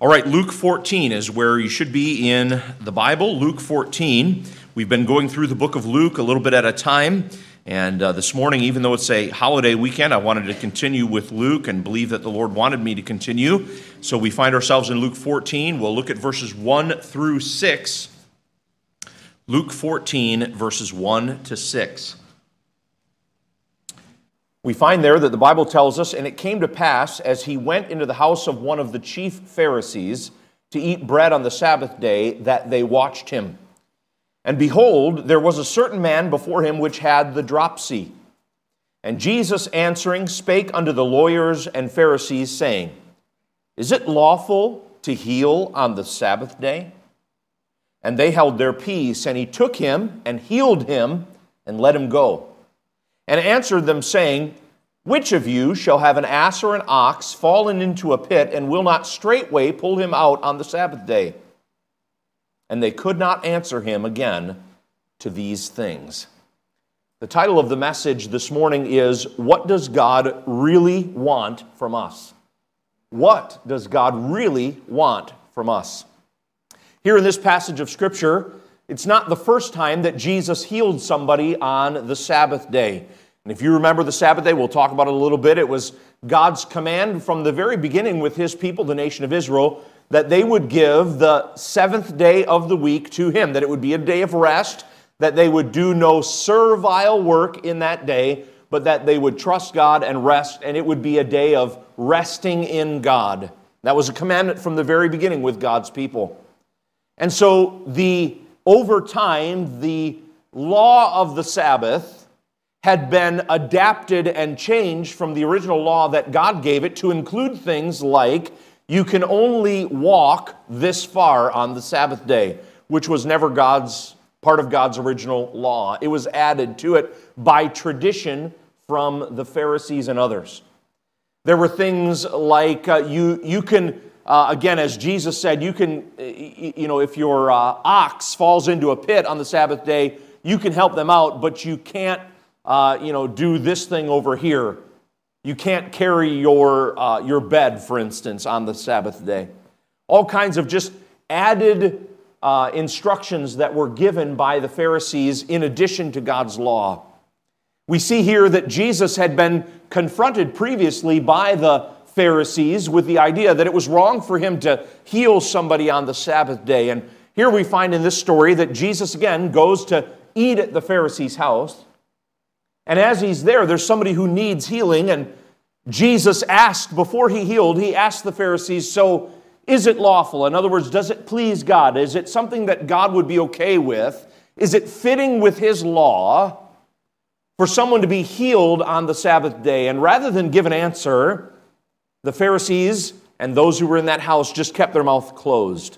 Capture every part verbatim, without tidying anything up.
All right, Luke fourteen is where you should be in the Bible. Luke fourteen. We've been going through the book of Luke a little bit at a time. And uh, this morning, even though it's a holiday weekend, I wanted to continue with Luke and believe that the Lord wanted me to continue. So we find ourselves in Luke fourteen. We'll look at verses one through six. Luke fourteen, verses one to six. We find there that the Bible tells us, "And it came to pass, as he went into the house of one of the chief Pharisees to eat bread on the Sabbath day, that they watched him. And behold, there was a certain man before him which had the dropsy. And Jesus answering spake unto the lawyers and Pharisees, saying, Is it lawful to heal on the Sabbath day? And they held their peace, and he took him and healed him and let him go. And answered them, saying, Which of you shall have an ass or an ox fallen into a pit, and will not straightway pull him out on the Sabbath day? And they could not answer him again to these things." The title of the message this morning is, What Does God Really Want from Us? What does God really want from us? Here in this passage of Scripture, it's not the first time that Jesus healed somebody on the Sabbath day. And if you remember the Sabbath day, we'll talk about it a little bit. It was God's command from the very beginning with His people, the nation of Israel, that they would give the seventh day of the week to Him, that it would be a day of rest, that they would do no servile work in that day, but that they would trust God and rest, and it would be a day of resting in God. That was a commandment from the very beginning with God's people. And so the over time, the law of the Sabbath had been adapted and changed from the original law that God gave it to include things like you can only walk this far on the Sabbath day, which was never God's part of God's original law. It was added to it by tradition from the Pharisees and others. There were things like uh, you you can Uh, again, as Jesus said, you can, you know, if your uh, ox falls into a pit on the Sabbath day, you can help them out, but you can't, uh, you know, do this thing over here. You can't carry your uh, your bed, for instance, on the Sabbath day. All kinds of just added uh, instructions that were given by the Pharisees in addition to God's law. We see here that Jesus had been confronted previously by the Pharisees with the idea that it was wrong for him to heal somebody on the Sabbath day. And here we find in this story that Jesus again goes to eat at the Pharisee's house. And as he's there, there's somebody who needs healing. And Jesus asked, before he healed, he asked the Pharisees, so is it lawful? In other words, does it please God? Is it something that God would be okay with? Is it fitting with His law for someone to be healed on the Sabbath day? And rather than give an answer, the Pharisees and those who were in that house just kept their mouth closed.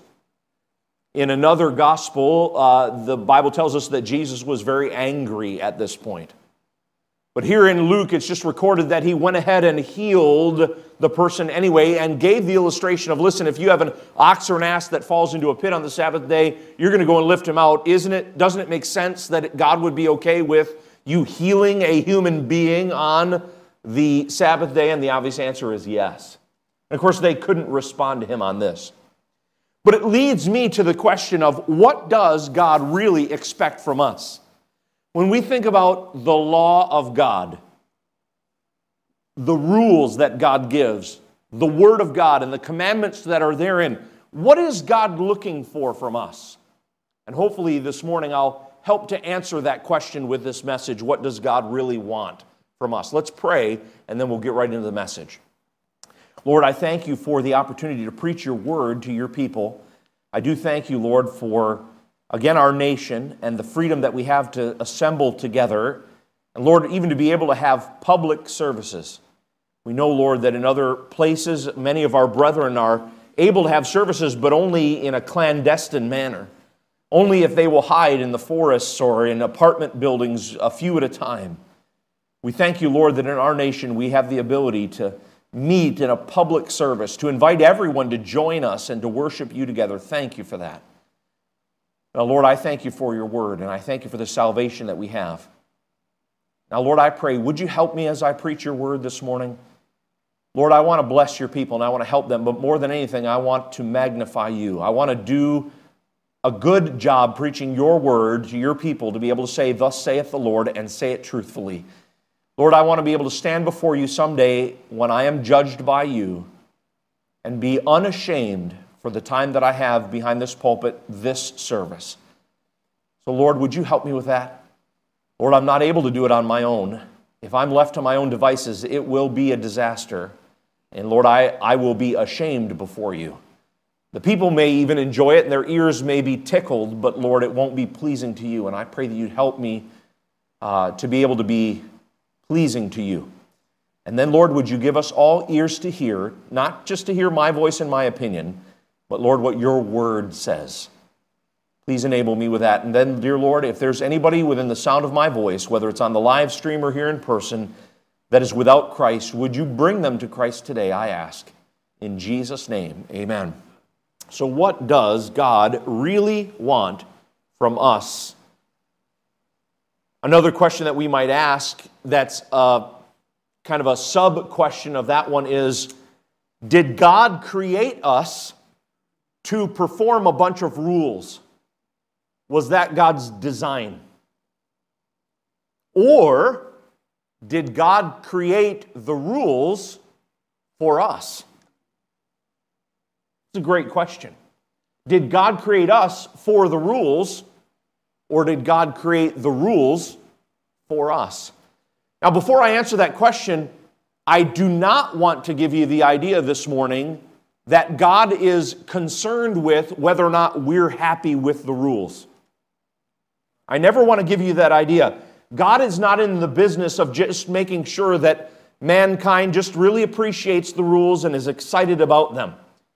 In another gospel, uh, the Bible tells us that Jesus was very angry at this point. But here in Luke, it's just recorded that He went ahead and healed the person anyway and gave the illustration of, listen, if you have an ox or an ass that falls into a pit on the Sabbath day, you're going to go and lift him out. Isn't it? Doesn't it make sense that God would be okay with you healing a human being on the Sabbath day? And the obvious answer is yes. And of course, they couldn't respond to Him on this. But it leads me to the question of, what does God really expect from us? When we think about the law of God, the rules that God gives, the Word of God, and the commandments that are therein, what is God looking for from us? And hopefully this morning I'll help to answer that question with this message. What does God really want from us? Let's pray, and then we'll get right into the message. Lord, I thank You for the opportunity to preach Your word to Your people. I do thank You, Lord, for, again, our nation and the freedom that we have to assemble together. And Lord, even to be able to have public services. We know, Lord, that in other places, many of our brethren are able to have services, but only in a clandestine manner. Only if they will hide in the forests or in apartment buildings a few at a time. We thank You, Lord, that in our nation we have the ability to meet in a public service, to invite everyone to join us and to worship You together. Thank You for that. Now, Lord, I thank You for Your word, and I thank You for the salvation that we have. Now, Lord, I pray, would You help me as I preach Your word this morning? Lord, I want to bless your people and I want to help them, but more than anything, I want to magnify you. I want to do a good job preaching your word to your people to be able to say, thus saith the Lord, and say it truthfully. Lord, I want to be able to stand before you someday when I am judged by you and be unashamed for the time that I have behind this pulpit, this service. So Lord, would you help me with that? Lord, I'm not able to do it on my own. If I'm left to my own devices, it will be a disaster. And Lord, I, I will be ashamed before you. The people may even enjoy it and their ears may be tickled, but Lord, it won't be pleasing to you. And I pray that you'd help me uh, to be able to be pleasing to you. And then, Lord, would you give us all ears to hear, not just to hear my voice and my opinion, but Lord, what your word says. Please enable me with that. And then, dear Lord, if there's anybody within the sound of my voice, whether it's on the live stream or here in person, that is without Christ, would you bring them to Christ today, I ask. In Jesus' name, amen. So what does God really want from us? Another question that we might ask that's a, kind of a sub-question of that one is, did God create us to perform a bunch of rules? Was that God's design? Or did God create the rules for us? It's a great question. Did God create us for the rules, or did God create the rules for us? Now, before I answer that question, I do not want to give you the idea this morning that God is concerned with whether or not we're happy with the rules. I never want to give you that idea. God is not in the business of just making sure that mankind just really appreciates the rules and is excited about them.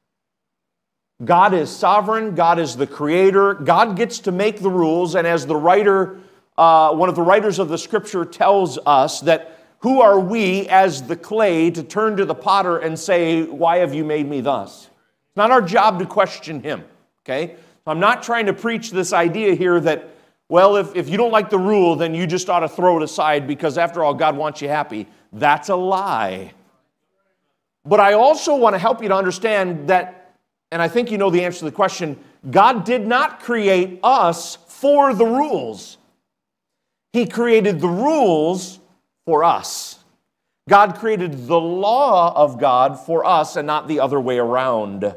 God is sovereign. God is the creator. God gets to make the rules. And as the writer, uh, one of the writers of the scripture tells us that who are we as the clay to turn to the potter and say, why have you made me thus? It's not our job to question him. Okay? So I'm not trying to preach this idea here that, well, if, if you don't like the rule, then you just ought to throw it aside because after all, God wants you happy. That's a lie. But I also want to help you to understand that, and I think you know the answer to the question, God did not create us for the rules. He created the rules for us. God created the law of God for us and not the other way around.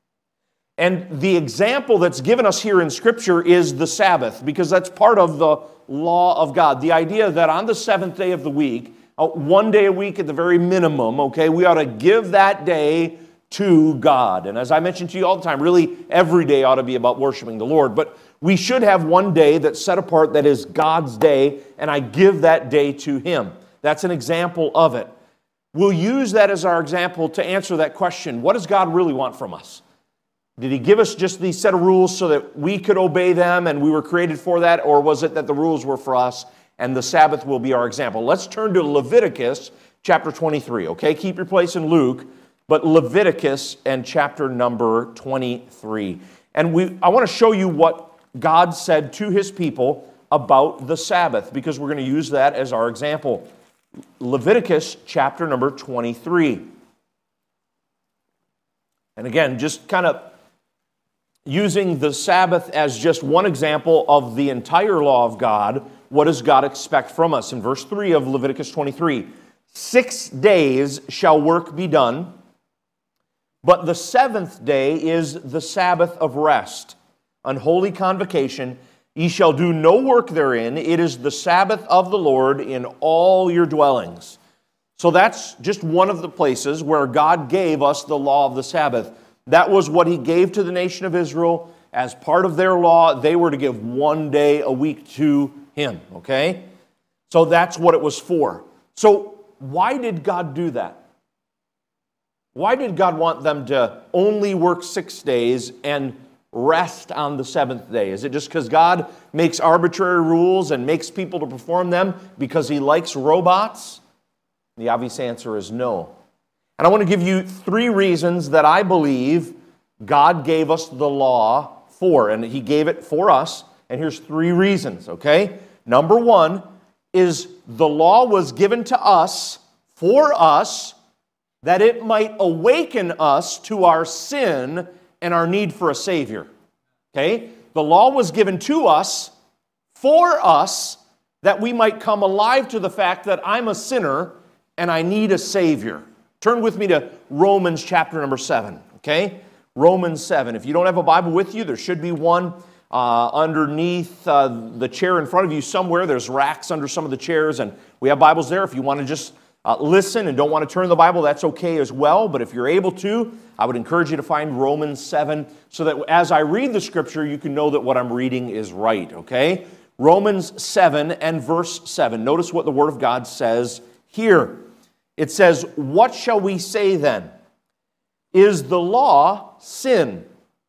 And the example that's given us here in Scripture is the Sabbath, because that's part of the law of God. The idea that on the seventh day of the week, one day a week at the very minimum, okay, we ought to give that day to God. And as I mentioned to you all the time, really every day ought to be about worshiping the Lord. But we should have one day that's set apart that is God's day, and I give that day to Him. That's an example of it. We'll use that as our example to answer that question. What does God really want from us? Did He give us just these set of rules so that we could obey them and we were created for that? Or was it that the rules were for us and the Sabbath will be our example? Let's turn to Leviticus chapter twenty-three, okay? Keep your place in Luke, but Leviticus and chapter number twenty-three. And we, I want to show you what God said to His people about the Sabbath, because we're going to use that as our example. Leviticus chapter number twenty-three. And again, just kind of using the Sabbath as just one example of the entire law of God, what does God expect from us? In verse three of Leviticus twenty-three, six days shall work be done, but the seventh day is the Sabbath of rest, an holy convocation. Ye shall do no work therein. It is the Sabbath of the Lord in all your dwellings. So that's just one of the places where God gave us the law of the Sabbath. That was what He gave to the nation of Israel. As part of their law, they were to give one day a week to Him, okay? So that's what it was for. So why did God do that? Why did God want them to only work six days and rest on the seventh day? Is it just because God makes arbitrary rules and makes people to perform them because He likes robots? The obvious answer is no. And I want to give you three reasons that I believe God gave us the law for, and He gave it for us, and here's three reasons, okay? Number one is the law was given to us, for us, that it might awaken us to our sin and our need for a Savior. Okay? The law was given to us, for us, that we might come alive to the fact that I'm a sinner and I need a Savior. Turn with me to Romans chapter number seven, okay? Romans seven. If you don't have a Bible with you, there should be one uh, underneath uh, the chair in front of you somewhere. There's racks under some of the chairs, and we have Bibles there. If you want to just uh, listen and don't want to turn the Bible, that's okay as well. But if you're able to, I would encourage you to find Romans seven so that as I read the Scripture, you can know that what I'm reading is right, okay? Romans seven and verse seven. Notice what the Word of God says here. It says, "What shall we say then? Is the law sin?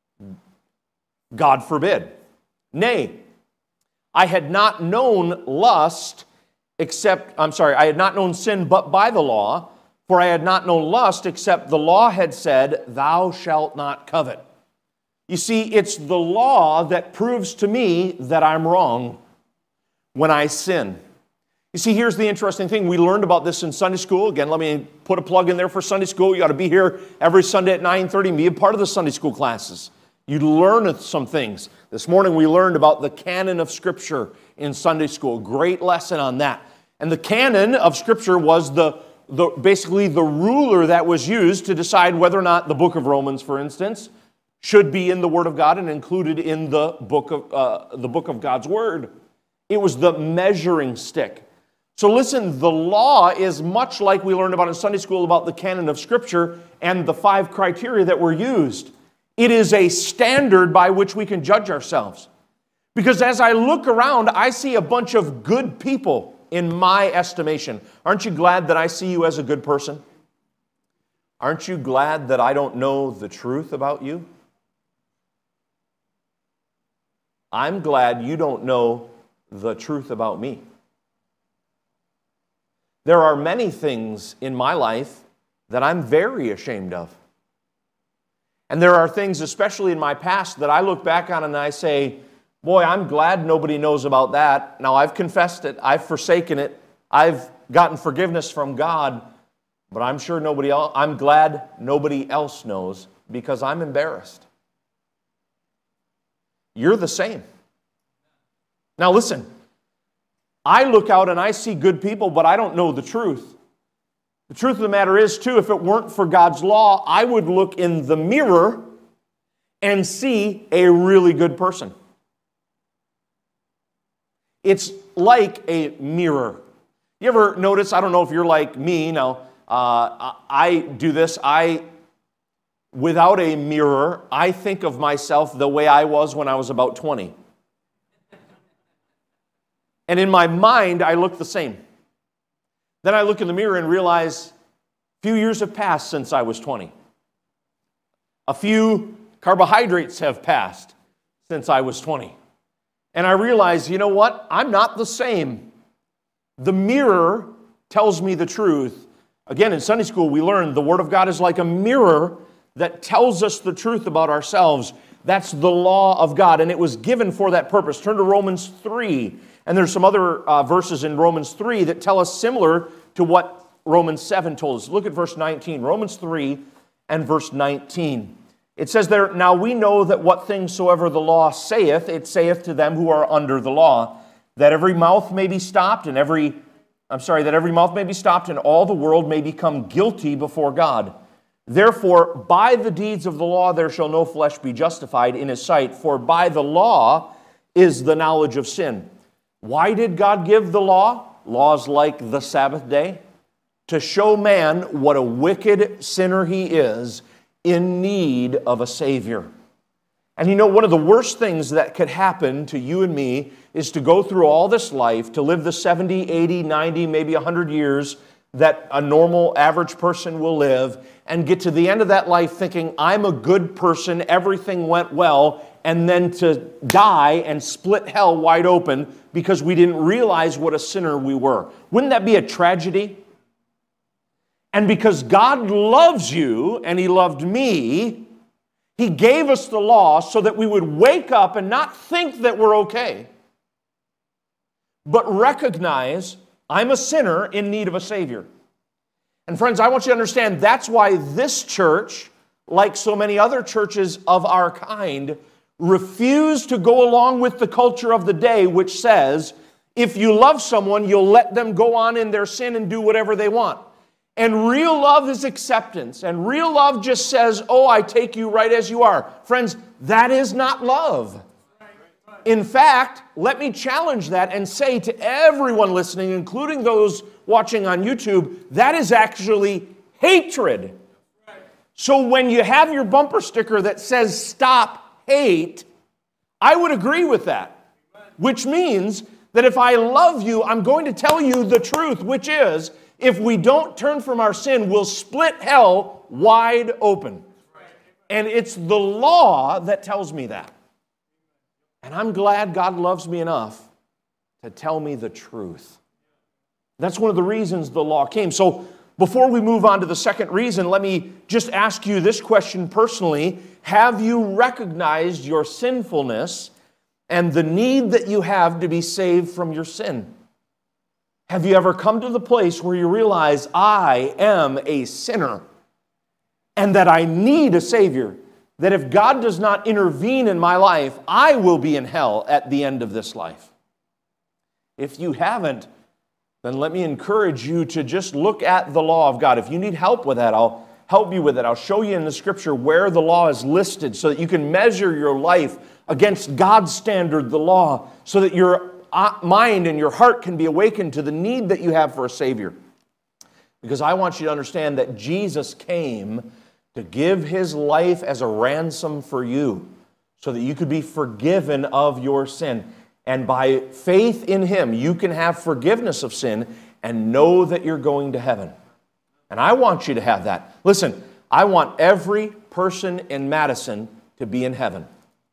God forbid. Nay, I had not known lust except, I'm sorry, I had not known sin but by the law, for I had not known lust except the law had said, thou shalt not covet." You see, it's the law that proves to me that I'm wrong when I sin. You see, here's the interesting thing. We learned about this in Sunday school. Again, let me put a plug in there for Sunday school. You ought to be here every Sunday at nine thirty. Be a part of the Sunday school classes. You learn some things. This morning we learned about the canon of Scripture in Sunday school. Great lesson on that. And the canon of Scripture was the, the basically the ruler that was used to decide whether or not the book of Romans, for instance, should be in the Word of God and included in the book of uh, the book of God's Word. It was the measuring stick. So listen, the law is much like we learned about in Sunday school about the canon of Scripture and the five criteria that were used. It is a standard by which we can judge ourselves. Because as I look around, I see a bunch of good people in my estimation. Aren't you glad that I see you as a good person? Aren't you glad that I don't know the truth about you? I'm glad you don't know the truth about me. There are many things in my life that I'm very ashamed of. And there are things, especially in my past, that I look back on and I say, boy, I'm glad nobody knows about that. Now, I've confessed it. I've forsaken it. I've gotten forgiveness from God. But I'm sure nobody else, I'm glad nobody else knows because I'm embarrassed. You're the same. Now, listen. I look out and I see good people, but I don't know the truth. The truth of the matter is, too, if it weren't for God's law, I would look in the mirror and see a really good person. It's like a mirror. You ever notice, I don't know if you're like me, now, uh, I do this, I, without a mirror, I think of myself the way I was when I was about twenty. And in my mind, I look the same. Then I look in the mirror and realize a few years have passed since I was twenty. A few carbohydrates have passed since I was twenty. And I realize, you know what? I'm not the same. The mirror tells me the truth. Again, in Sunday school, we learned the Word of God is like a mirror that tells us the truth about ourselves. That's the law of God, and it was given for that purpose. Turn to Romans three. And there's some other uh, verses in Romans three that tell us similar to what Romans seven told us. Look at verse nineteen. Romans three and verse nineteen. It says there, "Now we know that what things soever the law saith, it saith to them who are under the law, that every mouth may be stopped, and every, I'm sorry, that every mouth may be stopped, and all the world may become guilty before God. Therefore, by the deeds of the law there shall no flesh be justified in his sight, for by the law is the knowledge of sin." Why did God give the law? Laws like the Sabbath day? To show man what a wicked sinner he is in need of a Savior. And you know, one of the worst things that could happen to you and me is to go through all this life, to live the seventy, eighty, ninety, maybe one hundred years that a normal, average person will live, and get to the end of that life thinking, I'm a good person, everything went well, and then to die and split hell wide open because we didn't realize what a sinner we were. Wouldn't that be a tragedy? And because God loves you, and He loved me, He gave us the law so that we would wake up and not think that we're okay, but recognize I'm a sinner in need of a Savior. And friends, I want you to understand that's why this church, like so many other churches of our kind, refuse to go along with the culture of the day, which says, if you love someone, you'll let them go on in their sin and do whatever they want. And real love is acceptance. And real love just says, oh, I take you right as you are. Friends, that is not love. In fact, let me challenge that and say to everyone listening, including those watching on YouTube, that is actually hatred. So when you have your bumper sticker that says stop hate, I would agree with that. Which means that if I love you, I'm going to tell you the truth, which is, if we don't turn from our sin, we'll split hell wide open. And it's the law that tells me that. And I'm glad God loves me enough to tell me the truth. That's one of the reasons the law came. So before we move on to the second reason, let me just ask you this question personally. Have you recognized your sinfulness and the need that you have to be saved from your sin? Have you ever come to the place where you realize, I am a sinner and that I need a Savior? That if God does not intervene in my life, I will be in hell at the end of this life. If you haven't, then let me encourage you to just look at the law of God. If you need help with that, I'll help you with it. I'll show you in the Scripture where the law is listed so that you can measure your life against God's standard, the law, so that your mind and your heart can be awakened to the need that you have for a Savior. Because I want you to understand that Jesus came to give His life as a ransom for you so that you could be forgiven of your sin. And by faith in Him, you can have forgiveness of sin and know that you're going to heaven. And I want you to have that. Listen, I want every person in Madison to be in heaven.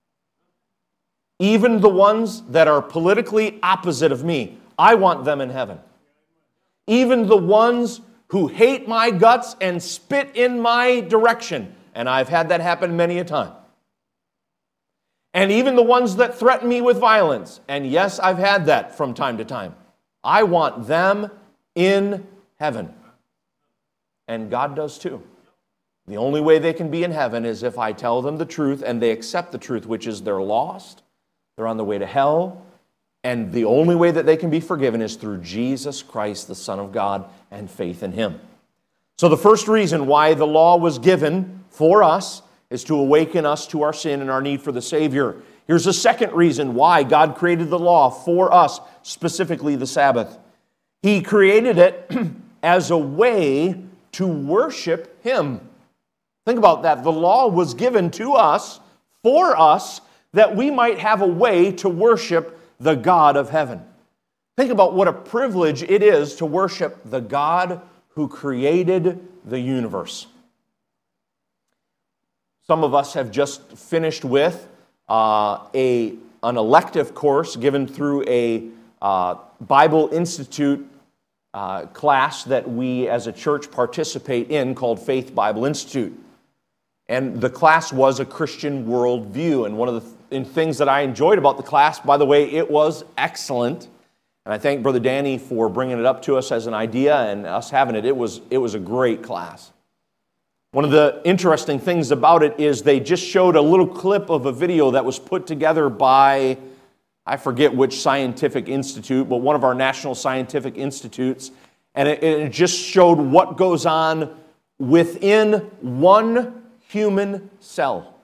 Even the ones that are politically opposite of me, I want them in heaven. Even the ones who hate my guts and spit in my direction, and I've had that happen many a time. And even the ones that threaten me with violence, and yes, I've had that from time to time. I want them in heaven. And God does too. The only way they can be in heaven is if I tell them the truth and they accept the truth, which is they're lost, they're on the way to hell, and the only way that they can be forgiven is through Jesus Christ, the Son of God, and faith in Him. So the first reason why the law was given for us is to awaken us to our sin and our need for the Savior. Here's the second reason why God created the law for us, specifically the Sabbath. He created it as a way to worship Him. Think about that. The law was given to us, for us, that we might have a way to worship the God of heaven. Think about what a privilege it is to worship the God who created the universe. Some of us have just finished with uh, a, an elective course given through a uh, Bible Institute uh, class that we as a church participate in called Faith Bible Institute. And the class was a Christian worldview. And one of the th- things that I enjoyed about the class, by the way, it was excellent. And I thank Brother Danny for bringing it up to us as an idea and us having it. It was, it was a great class. One of the interesting things about it is they just showed a little clip of a video that was put together by, I forget which scientific institute, but one of our national scientific institutes. And it, it just showed what goes on within one human cell.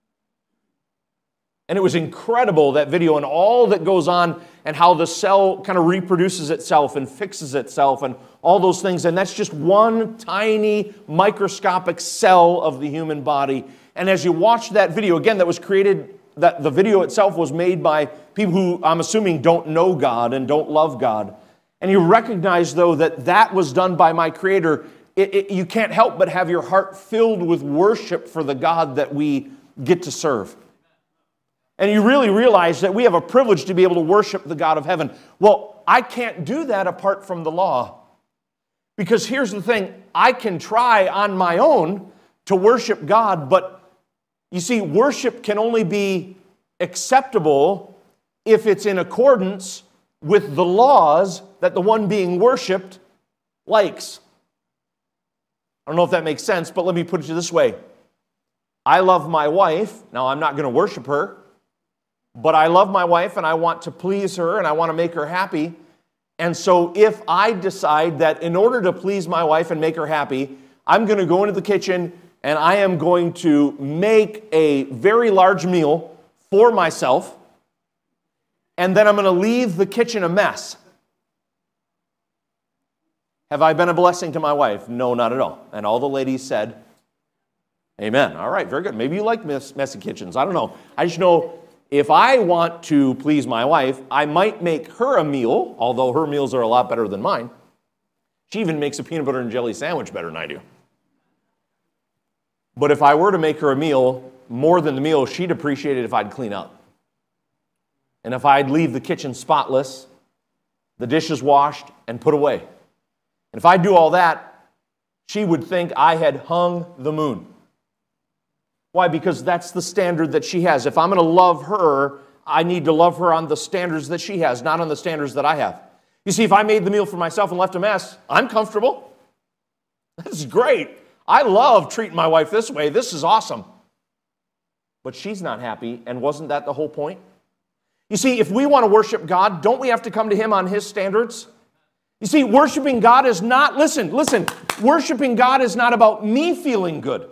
And it was incredible, that video, and all that goes on and how the cell kind of reproduces itself and fixes itself and all those things. And that's just one tiny microscopic cell of the human body. And as you watch that video, again, that was created, that the video itself was made by people who I'm assuming don't know God and don't love God. And you recognize, though, that that was done by my Creator. It, it, you can't help but have your heart filled with worship for the God that we get to serve. And you really realize that we have a privilege to be able to worship the God of heaven. Well, I can't do that apart from the law. Because here's the thing, I can try on my own to worship God, but you see, worship can only be acceptable if it's in accordance with the laws that the one being worshiped likes. I don't know if that makes sense, but let me put it this way. I love my wife. Now, I'm not going to worship her, but I love my wife and I want to please her and I want to make her happy. And so if I decide that in order to please my wife and make her happy, I'm going to go into the kitchen and I am going to make a very large meal for myself, and then I'm going to leave the kitchen a mess. Have I been a blessing to my wife? No, not at all. And all the ladies said, amen. All right, very good. Maybe you like mess, messy kitchens. I don't know. I just know if I want to please my wife, I might make her a meal, although her meals are a lot better than mine. She even makes a peanut butter and jelly sandwich better than I do. But if I were to make her a meal, more than the meal, she'd appreciate it if I'd clean up. And if I'd leave the kitchen spotless, the dishes washed and put away. And if I do all that, she would think I had hung the moon. Why? Because that's the standard that she has. If I'm going to love her, I need to love her on the standards that she has, not on the standards that I have. You see, if I made the meal for myself and left a mess, I'm comfortable. This is great. I love treating my wife this way. This is awesome. But she's not happy, and wasn't that the whole point? You see, if we want to worship God, don't we have to come to Him on His standards? You see, worshiping God is not, listen, listen, worshiping God is not about me feeling good.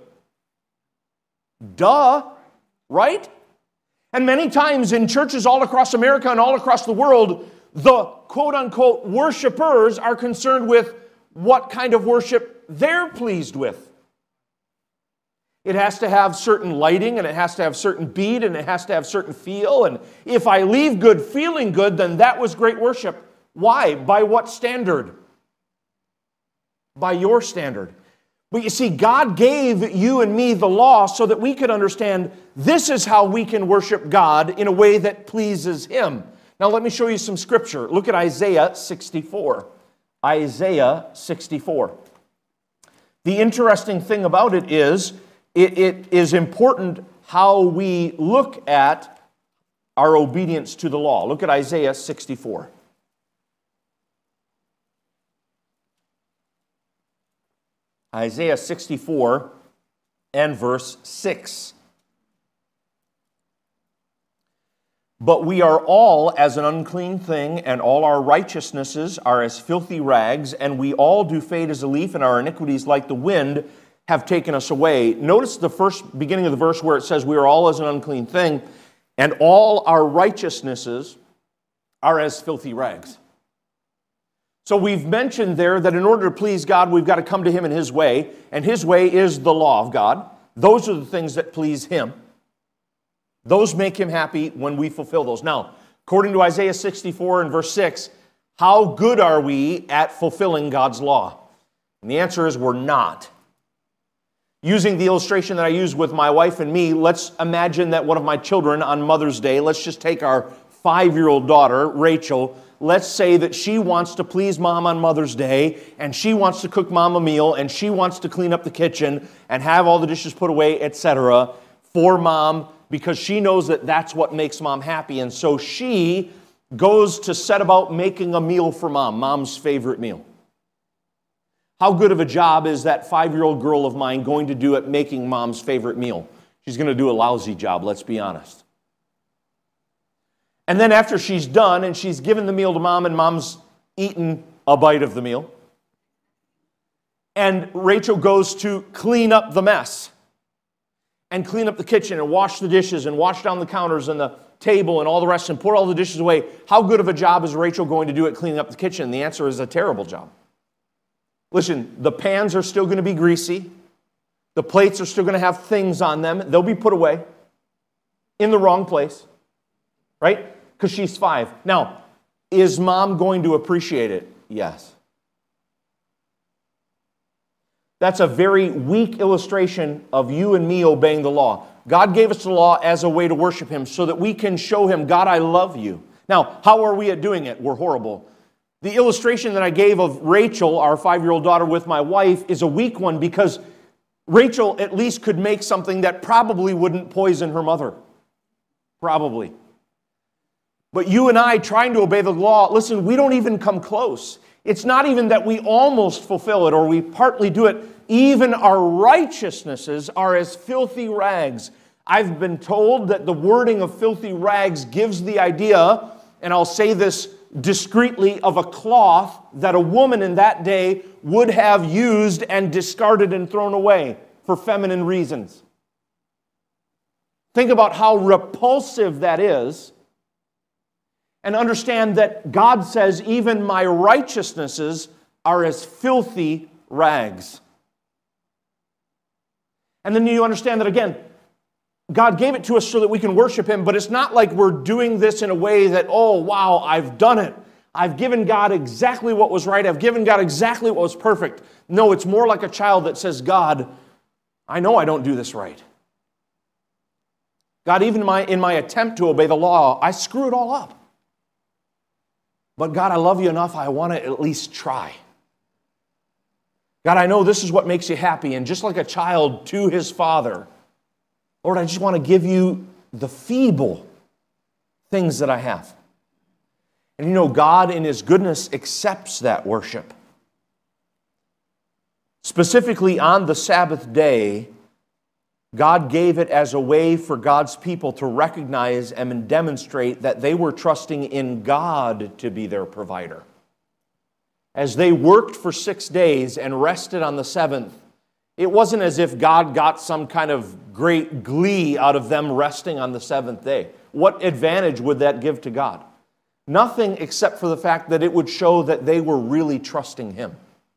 Duh, right? And many times in churches all across America and all across the world, the quote-unquote worshipers are concerned with what kind of worship they're pleased with. It has to have certain lighting, and it has to have certain beat, and it has to have certain feel. And if I leave good feeling good, then that was great worship. Why? By what standard? By your standard. But you see, God gave you and me the law so that we could understand this is how we can worship God in a way that pleases Him. Now let me show you some scripture. Look at Isaiah sixty-four. Isaiah sixty-four. The interesting thing about it is, it, it is important how we look at our obedience to the law. Look at Isaiah sixty-four. Isaiah sixty-four and verse six. But we are all as an unclean thing, and all our righteousnesses are as filthy rags, and we all do fade as a leaf, and our iniquities like the wind have taken us away. Notice the first beginning of the verse where it says we are all as an unclean thing, and all our righteousnesses are as filthy rags. So we've mentioned there that in order to please God, we've got to come to Him in His way, and His way is the law of God. Those are the things that please Him. Those make Him happy when we fulfill those. Now, according to Isaiah sixty-four and verse six, how good are we at fulfilling God's law? And the answer is we're not. Using the illustration that I used with my wife and me, let's imagine that one of my children on Mother's Day, let's just take our five-year-old daughter, Rachel. Let's say that she wants to please Mom on Mother's Day, and she wants to cook Mom a meal, and she wants to clean up the kitchen and have all the dishes put away, et cetera, for Mom, because she knows that that's what makes Mom happy. And so she goes to set about making a meal for Mom, Mom's favorite meal. How good of a job is that five-year-old girl of mine going to do at making Mom's favorite meal? She's going to do a lousy job, let's be honest. And then after she's done and she's given the meal to Mom and Mom's eaten a bite of the meal, and Rachel goes to clean up the mess and clean up the kitchen and wash the dishes and wash down the counters and the table and all the rest and put all the dishes away, how good of a job is Rachel going to do at cleaning up the kitchen? The answer is a terrible job. Listen, the pans are still going to be greasy. The plates are still going to have things on them. They'll be put away in the wrong place, right? Because she's five. Now, is Mom going to appreciate it? Yes. That's a very weak illustration of you and me obeying the law. God gave us the law as a way to worship Him so that we can show Him, God, I love you. Now, how are we at doing it? We're horrible. The illustration that I gave of Rachel, our five-year-old daughter, with my wife is a weak one because Rachel at least could make something that probably wouldn't poison her mother. Probably. But you and I trying to obey the law, listen, we don't even come close. It's not even that we almost fulfill it or we partly do it. even our righteousnesses are as filthy rags. I've been told that the wording of filthy rags gives the idea, and I'll say this discreetly, of a cloth that a woman in that day would have used and discarded and thrown away for feminine reasons. Think about how repulsive that is, and understand that God says, even my righteousnesses are as filthy rags. And then you understand that again, God gave it to us so that we can worship Him, but it's not like we're doing this in a way that, oh, wow, I've done it. I've given God exactly what was right. I've given God exactly what was perfect. No, it's more like a child that says, God, I know I don't do this right. God, even my, in my attempt to obey the law, I screw it all up. But God, I love you enough, I want to at least try. God, I know this is what makes you happy, and just like a child to his father, Lord, I just want to give you the feeble things that I have. And you know, God in His goodness accepts that worship. Specifically on the Sabbath day, God gave it as a way for God's people to recognize and demonstrate that they were trusting in God to be their provider. As they worked for six days and rested on the seventh, it wasn't as if God got some kind of great glee out of them resting on the seventh day. What advantage would that give to God? Nothing except for the fact that it would show that they were really trusting Him.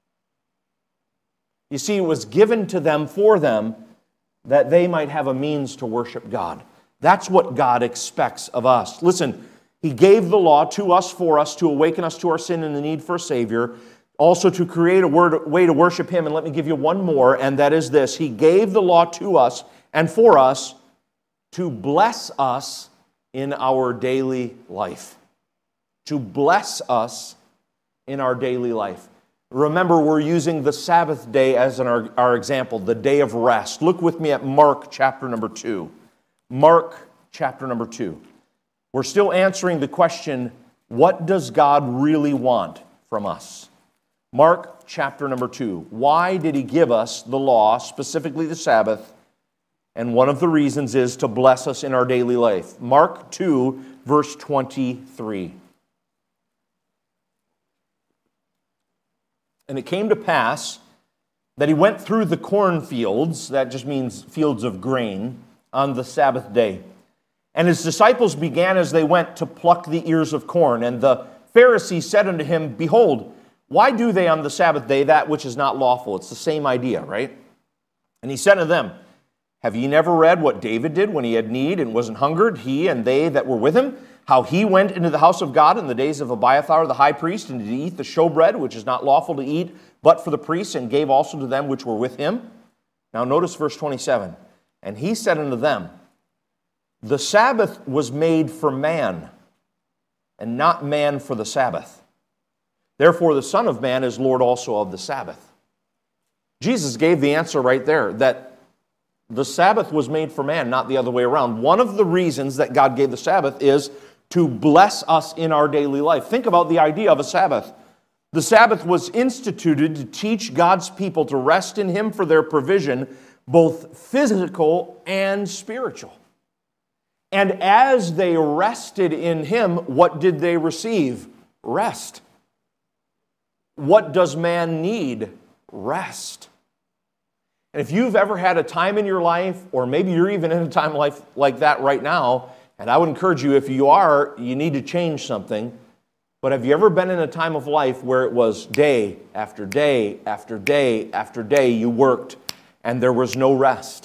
You see, it was given to them for them that they might have a means to worship God. That's what God expects of us. Listen, He gave the law to us for us to awaken us to our sin and the need for a Savior, also to create a word, way to worship Him. And let me give you one more, and that is this. He gave the law to us and for us to bless us in our daily life. To bless us in our daily life. Remember, we're using the Sabbath day as an, our, our example, the day of rest. Look with me at Mark chapter number two. Mark chapter number two. We're still answering the question, what does God really want from us? Mark chapter number two. Why did He give us the law, specifically the Sabbath? And one of the reasons is to bless us in our daily life. Mark two, verse twenty-three. And it came to pass that He went through the cornfields, that just means fields of grain, on the Sabbath day. And His disciples began as they went to pluck the ears of corn. And the Pharisees said unto Him, Behold, why do they on the Sabbath day that which is not lawful? It's the same idea, right? And He said unto them, Have ye never read what David did when he had need and was an hungered, he and they that were with him? How he went into the house of God in the days of Abiathar the high priest, and did eat the showbread, which is not lawful to eat, but for the priests, and gave also to them which were with him. Now notice verse twenty-seven. And He said unto them, The Sabbath was made for man, and not man for the Sabbath. Therefore the Son of Man is Lord also of the Sabbath. Jesus gave the answer right there, that the Sabbath was made for man, not the other way around. One of the reasons that God gave the Sabbath is to bless us in our daily life. Think about the idea of a Sabbath. The Sabbath was instituted to teach God's people to rest in Him for their provision, both physical and spiritual. And as they rested in Him, what did they receive? Rest. What does man need? Rest. And if you've ever had a time in your life, or maybe you're even in a time life like that right now, and I would encourage you, if you are, you need to change something. But have you ever been in a time of life where it was day after day after day after day you worked and there was no rest?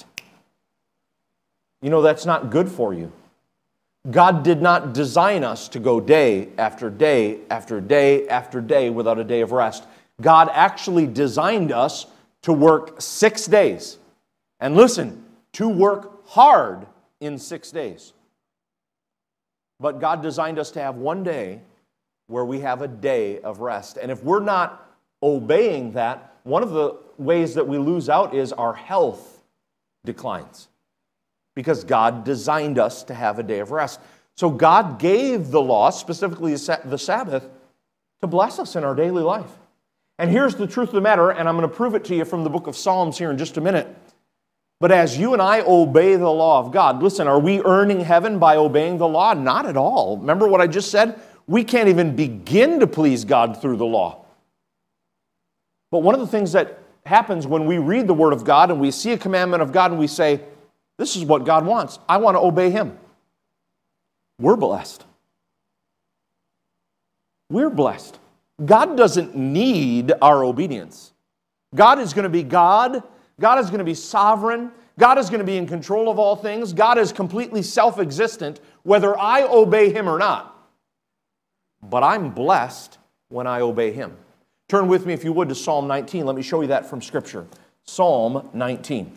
You know, that's not good for you. God did not design us to go day after day after day after day without a day of rest. God actually designed us to work six days. And listen, to work hard in six days. But God designed us to have one day where we have a day of rest. And if we're not obeying that, one of the ways that we lose out is our health declines. Because God designed us to have a day of rest. So God gave the law, specifically the Sabbath, to bless us in our daily life. And here's the truth of the matter, and I'm going to prove it to you from the book of Psalms here in just a minute. But as you and I obey the law of God, listen, are we earning heaven by obeying the law? Not at all. Remember what I just said? We can't even begin to please God through the law. But one of the things that happens when we read the Word of God and we see a commandment of God and we say, this is what God wants. I want to obey Him. We're blessed. We're blessed. God doesn't need our obedience. God is going to be God. God is going to be sovereign. God is going to be in control of all things. God is completely self-existent, whether I obey Him or not. But I'm blessed when I obey Him. Turn with me, if you would, to Psalm nineteen. Let me show you that from Scripture. Psalm nineteen.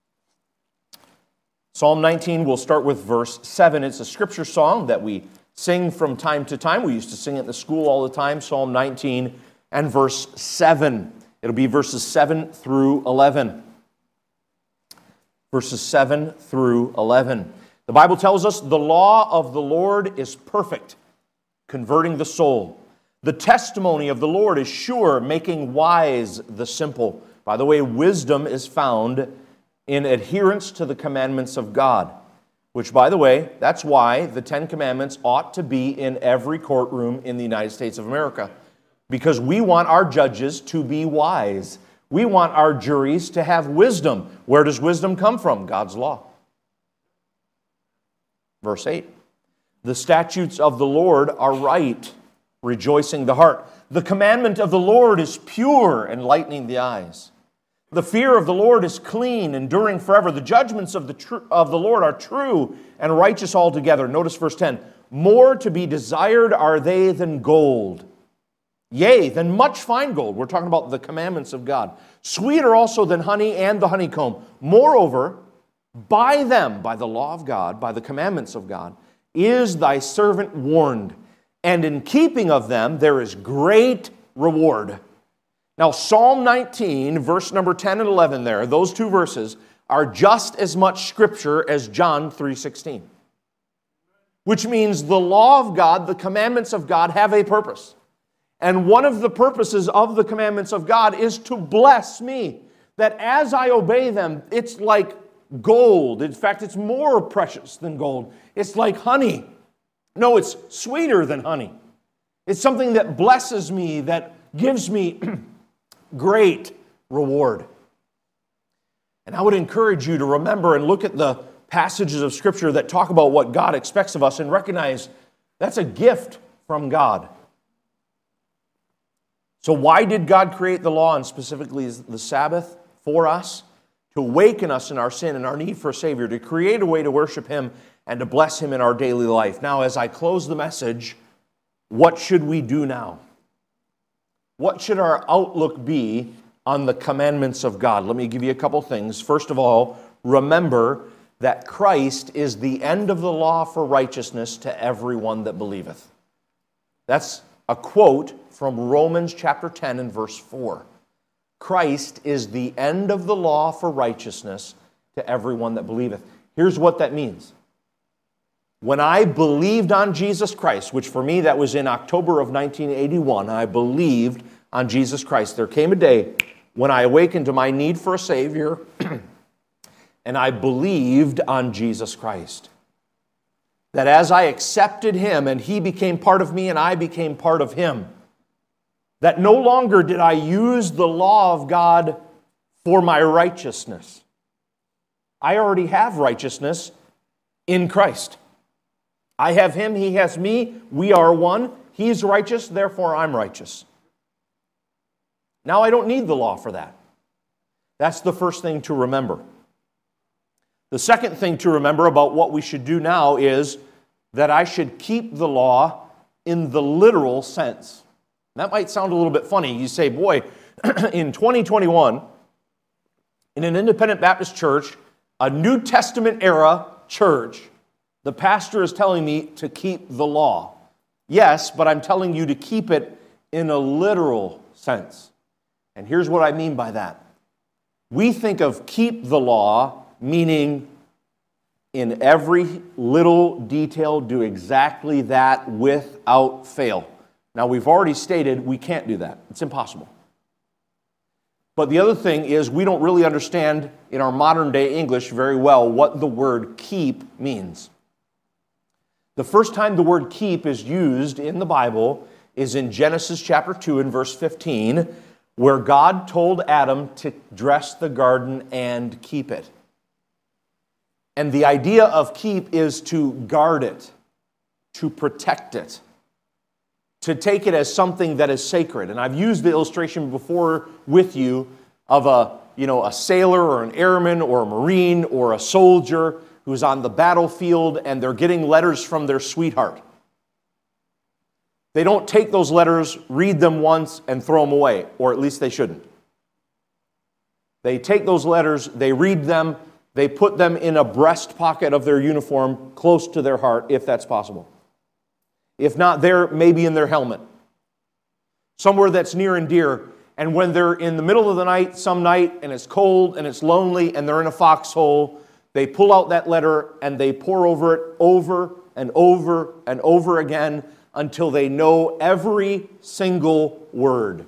Psalm nineteen, we'll start with verse seven. It's a Scripture song that we sing from time to time. We used to sing it in the school all the time. Psalm nineteen and verse seven. It'll be verses seven through eleven. Verses seven through eleven. The Bible tells us the law of the Lord is perfect, converting the soul. The testimony of the Lord is sure, making wise the simple. By the way, wisdom is found in adherence to the commandments of God. Which, by the way, that's why the Ten Commandments ought to be in every courtroom in the United States of America. Because we want our judges to be wise. We want our juries to have wisdom. Where does wisdom come from? God's law. Verse eight. The statutes of the Lord are right, rejoicing the heart. The commandment of the Lord is pure, enlightening the eyes. The fear of the Lord is clean, enduring forever. The judgments of the, tr- of the Lord are true and righteous altogether. Notice verse ten. More to be desired are they than gold. Yea, than much fine gold. We're talking about the commandments of God. Sweeter also than honey and the honeycomb. Moreover, by them, by the law of God, by the commandments of God, is thy servant warned. And in keeping of them there is great reward. Now, Psalm nineteen, verse number ten and eleven there, those two verses, are just as much Scripture as John three sixteen. Which means the law of God, the commandments of God, have a purpose. And one of the purposes of the commandments of God is to bless me. That as I obey them, it's like gold. In fact, it's more precious than gold. It's like honey. No, it's sweeter than honey. It's something that blesses me, that gives me great reward. And I would encourage you to remember and look at the passages of Scripture that talk about what God expects of us and recognize that's a gift from God. So why did God create the law, and specifically the Sabbath, for us? To awaken us in our sin and our need for a Savior, to create a way to worship Him and to bless Him in our daily life. Now, as I close the message, what should we do now? What should our outlook be on the commandments of God? Let me give you a couple things. First of all, remember that Christ is the end of the law for righteousness to everyone that believeth. That's a quote from Romans chapter ten and verse four. Christ is the end of the law for righteousness to everyone that believeth. Here's what that means. When I believed on Jesus Christ, which for me that was in October of nineteen eighty-one, I believed on Jesus Christ. There came a day when I awakened to my need for a Savior and I believed on Jesus Christ. That as I accepted Him and He became part of me and I became part of Him, that no longer did I use the law of God for my righteousness. I already have righteousness in Christ. I have Him, He has me, we are one. He's righteous, therefore I'm righteous. Now I don't need the law for that. That's the first thing to remember. The second thing to remember about what we should do now is that I should keep the law in the literal sense. That might sound a little bit funny. You say, boy, in twenty twenty-one, in an independent Baptist church, a New Testament era church, the pastor is telling me to keep the law. Yes, but I'm telling you to keep it in a literal sense. And here's what I mean by that. We think of keep the law meaning in every little detail do exactly that without fail. Now, we've already stated we can't do that. It's impossible. But the other thing is we don't really understand in our modern day English very well what the word keep means. The first time the word keep is used in the Bible is in Genesis chapter two and verse fifteen, where God told Adam to dress the garden and keep it. And the idea of keep is to guard it, to protect it, to take it as something that is sacred. And I've used the illustration before with you of a, you know, a sailor or an airman or a marine or a soldier who's on the battlefield and they're getting letters from their sweetheart. They don't take those letters, read them once, and throw them away, or at least they shouldn't. They take those letters, they read them, they put them in a breast pocket of their uniform close to their heart, if that's possible. If not there, maybe in their helmet. Somewhere that's near and dear. And when they're in the middle of the night, some night, and it's cold and it's lonely and they're in a foxhole, they pull out that letter and they pore over it over and over and over again until they know every single word.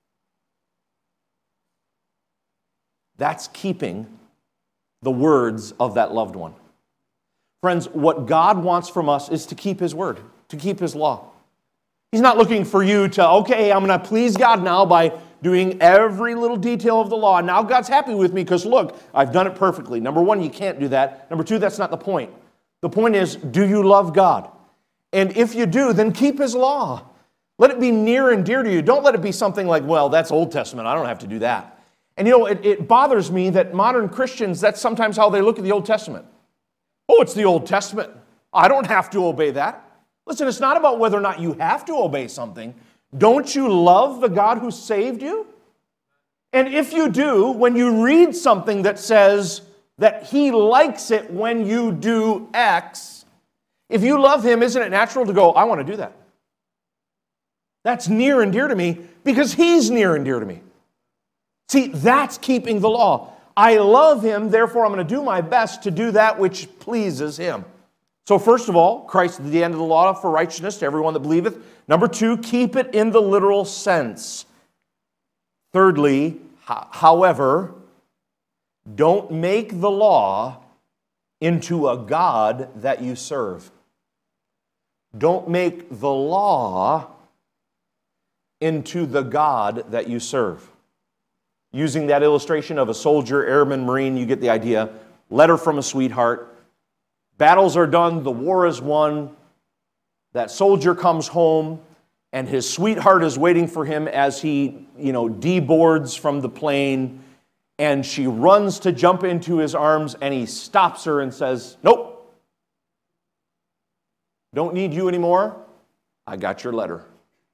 That's keeping the words of that loved one. Friends, what God wants from us is to keep His word, to keep His law. He's not looking for you to, okay, I'm going to please God now by doing every little detail of the law. Now God's happy with me because, look, I've done it perfectly. Number one, you can't do that. Number two, that's not the point. The point is, do you love God? And if you do, then keep His law. Let it be near and dear to you. Don't let it be something like, well, that's Old Testament. I don't have to do that. And you know, it, it bothers me that modern Christians, that's sometimes how they look at the Old Testament. Oh, it's the Old Testament. I don't have to obey that. Listen, it's not about whether or not you have to obey something. Don't you love the God who saved you? And if you do, when you read something that says that He likes it when you do X, if you love Him, isn't it natural to go, I want to do that? That's near and dear to me because He's near and dear to me. See, that's keeping the law. I love Him, therefore I'm going to do my best to do that which pleases Him. So first of all, Christ is the end of the law for righteousness to everyone that believeth. Number two, keep it in the literal sense. Thirdly, however, don't make the law into a God that you serve. Don't make the law into the God that you serve. Using that illustration of a soldier, airman, marine, you get the idea. Letter from a sweetheart. Battles are done, the war is won. That soldier comes home, and his sweetheart is waiting for him as he, you know, deboards from the plane, and she runs to jump into his arms, and he stops her and says, nope. Don't need you anymore. I got your letter.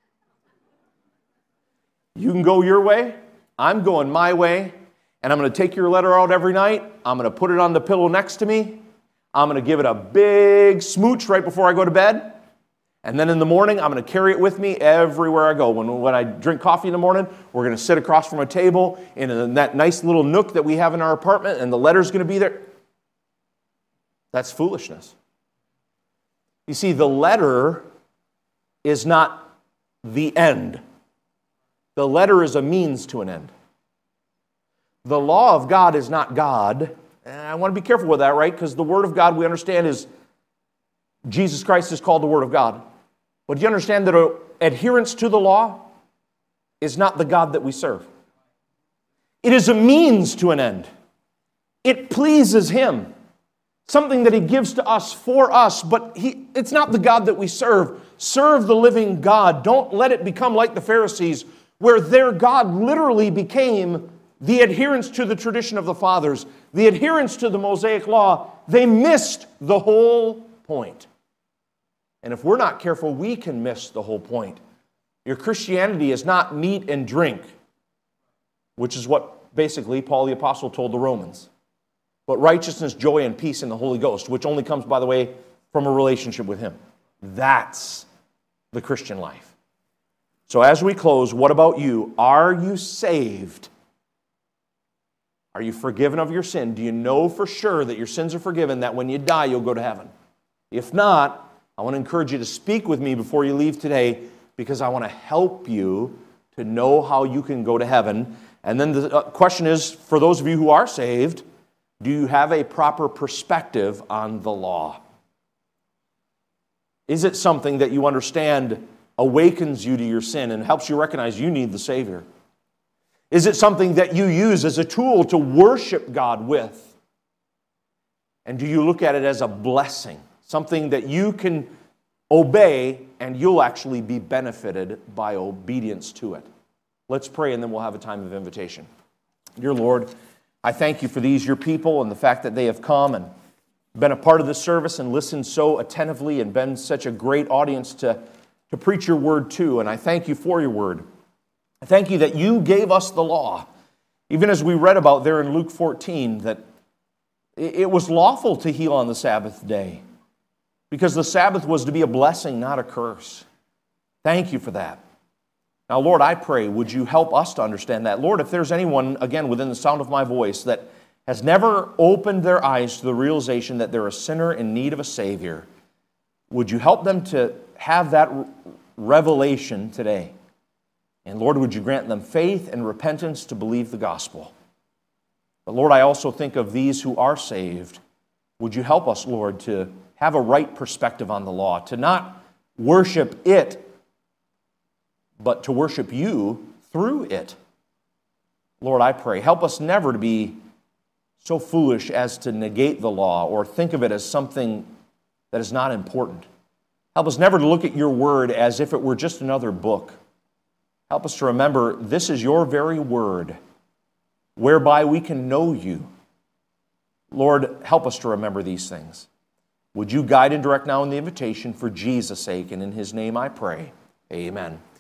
You can go your way. I'm going my way. And I'm going to take your letter out every night. I'm going to put it on the pillow next to me. I'm going to give it a big smooch right before I go to bed. And then in the morning, I'm going to carry it with me everywhere I go. When, when I drink coffee in the morning, we're going to sit across from a table in that nice little nook that we have in our apartment, and the letter's going to be there. That's foolishness. You see, the letter is not the end. The letter is a means to an end. The law of God is not God. And I want to be careful with that, right? Because the Word of God, we understand, is Jesus Christ is called the Word of God. But do you understand that adherence to the law is not the God that we serve? It is a means to an end. It pleases Him. Something that He gives to us for us, but he, it's not the God that we serve. Serve the living God. Don't let it become like the Pharisees, where their God literally became the adherence to the tradition of the fathers, the adherence to the Mosaic law. They missed the whole point. And if we're not careful, we can miss the whole point. Your Christianity is not meat and drink, which is what basically Paul the Apostle told the Romans. But righteousness, joy, and peace in the Holy Ghost, which only comes, by the way, from a relationship with Him. That's the Christian life. So as we close, what about you? Are you saved? Are you forgiven of your sin? Do you know for sure that your sins are forgiven, that when you die, you'll go to heaven? If not, I want to encourage you to speak with me before you leave today, because I want to help you to know how you can go to heaven. And then the question is, for those of you who are saved, do you have a proper perspective on the law? Is it something that you understand awakens you to your sin and helps you recognize you need the Savior? Is it something that you use as a tool to worship God with? And do you look at it as a blessing, something that you can obey and you'll actually be benefited by obedience to it? Let's pray and then we'll have a time of invitation. Dear Lord, I thank you for these, your people, and the fact that they have come and been a part of this service and listened so attentively and been such a great audience to, to preach your word to. And I thank you for your word. I thank you that you gave us the law, even as we read about there in Luke fourteen, that it was lawful to heal on the Sabbath day because the Sabbath was to be a blessing, not a curse. Thank you for that. Now, Lord, I pray, would you help us to understand that? Lord, if there's anyone, again, within the sound of my voice that has never opened their eyes to the realization that they're a sinner in need of a Savior, would you help them to have that revelation today? And Lord, would you grant them faith and repentance to believe the gospel? But Lord, I also think of these who are saved. Would you help us, Lord, to have a right perspective on the law, to not worship it, but to worship you through it? Lord, I pray, help us never to be so foolish as to negate the law or think of it as something that is not important. Help us never to look at your word as if it were just another book. Help us to remember this is your very word, whereby we can know you. Lord, help us to remember these things. Would you guide and direct now in the invitation for Jesus' sake, and in his name I pray. Amen.